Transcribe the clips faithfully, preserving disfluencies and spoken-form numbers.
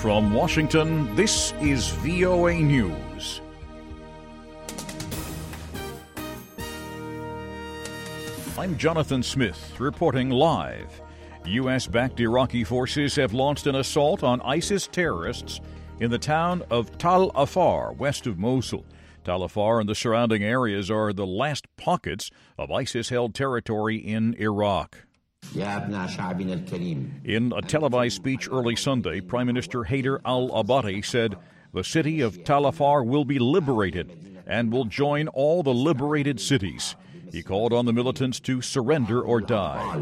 From Washington, this is V O A News. I'm Jonathan Smith, reporting live. U S-backed Iraqi forces have launched an assault on ISIS terrorists in the town of Tal Afar, west of Mosul. Tal Afar and the surrounding areas are the last pockets of ISIS-held territory in Iraq. In a televised speech early Sunday, Prime Minister Haider al-Abadi said the city of Tal Afar will be liberated and will join all the liberated cities. He called on the militants to surrender or die.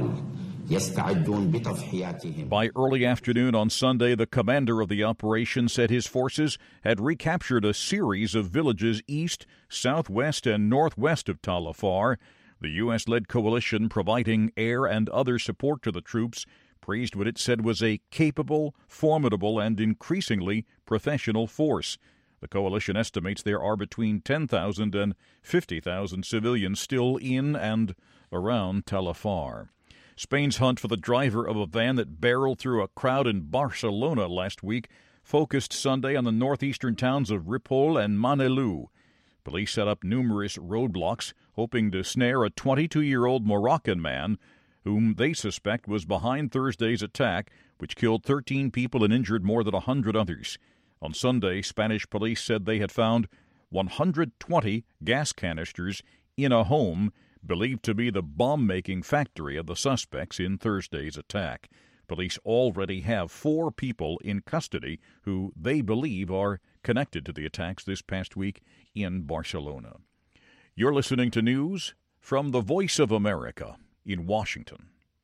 By early afternoon on Sunday, the commander of the operation said his forces had recaptured a series of villages east, southwest, and northwest of Tal Afar. The U S-led coalition providing air and other support to the troops praised what it said was a capable, formidable, and increasingly professional force. The coalition estimates there are between ten thousand and fifty thousand civilians still in and around Tal Afar. Spain's hunt for the driver of a van that barreled through a crowd in Barcelona last week focused Sunday on the northeastern towns of Ripoll and Manlleu. Police set up numerous roadblocks, hoping to snare a twenty-two-year-old Moroccan man whom they suspect was behind Thursday's attack, which killed thirteen people and injured more than one hundred others. On Sunday, Spanish police said they had found one hundred twenty gas canisters in a home believed to be the bomb-making factory of the suspects in Thursday's attack. Police already have four people in custody who they believe are connected to the attacks this past week in Barcelona. You're listening to news from the Voice of America in Washington.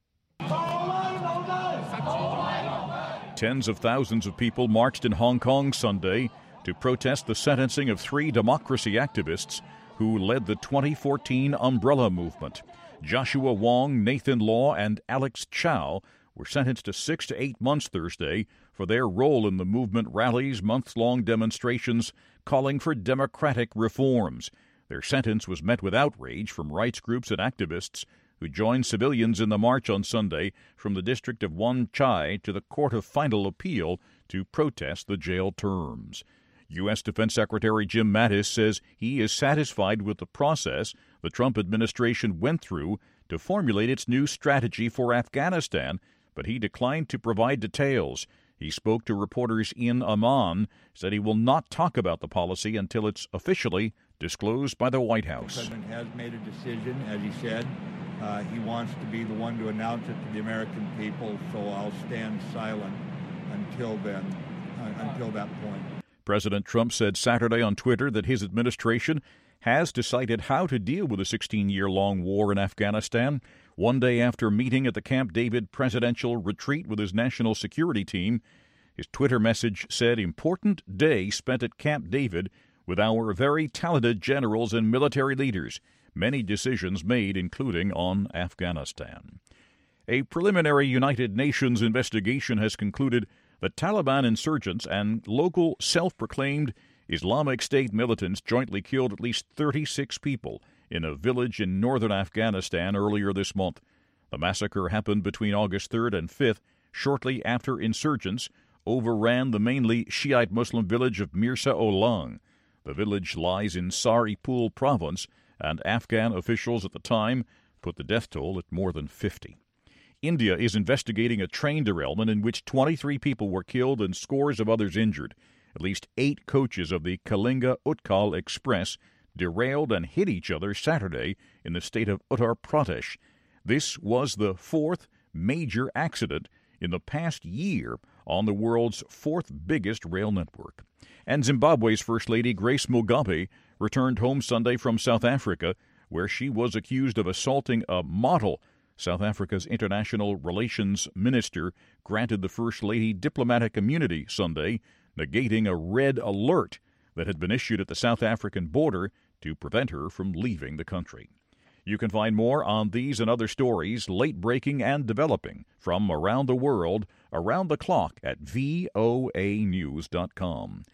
Tens of thousands of people marched in Hong Kong Sunday to protest the sentencing of three democracy activists who led the twenty fourteen Umbrella Movement. Joshua Wong, Nathan Law, and Alex Chow were sentenced to six to eight months Thursday for their role in the movement rallies, months-long demonstrations calling for democratic reforms. Their sentence was met with outrage from rights groups and activists who joined civilians in the march on Sunday from the district of Wan Chai to the Court of Final Appeal to protest the jail terms. U S. Defense Secretary Jim Mattis says he is satisfied with the process the Trump administration went through to formulate its new strategy for Afghanistan, but he declined to provide details. He spoke to reporters in Amman, said he will not talk about the policy until it's officially disclosed by the White House. The president has made a decision, as he said. Uh, he wants to be the one to announce it to the American people, so I'll stand silent until then, uh, until that point. President Trump said Saturday on Twitter that his administration has decided how to deal with a sixteen-year-long war in Afghanistan. One day after meeting at the Camp David presidential retreat with his national security team, his Twitter message said, "Important day spent at Camp David with our very talented generals and military leaders. Many decisions made, including on Afghanistan." A preliminary United Nations investigation has concluded that Taliban insurgents and local self-proclaimed Islamic State militants jointly killed at least thirty-six people in a village in northern Afghanistan earlier this month. The massacre happened between August third and fifth, shortly after insurgents overran the mainly Shiite Muslim village of Mirza Olang. The village lies in Saripul province, and Afghan officials at the time put the death toll at more than fifty. India is investigating a train derailment in which twenty-three people were killed and scores of others injured. At least eight coaches of the Kalinga Utkal Express derailed and hit each other Saturday in the state of Uttar Pradesh. This was the fourth major accident in the past year on the world's fourth biggest rail network. And Zimbabwe's First Lady Grace Mugabe returned home Sunday from South Africa, where she was accused of assaulting a model. South Africa's international relations minister granted the First Lady diplomatic immunity Sunday, negating a red alert that had been issued at the South African border to prevent her from leaving the country. You can find more on these and other stories, late-breaking and developing, from around the world, around the clock at V O A news dot com.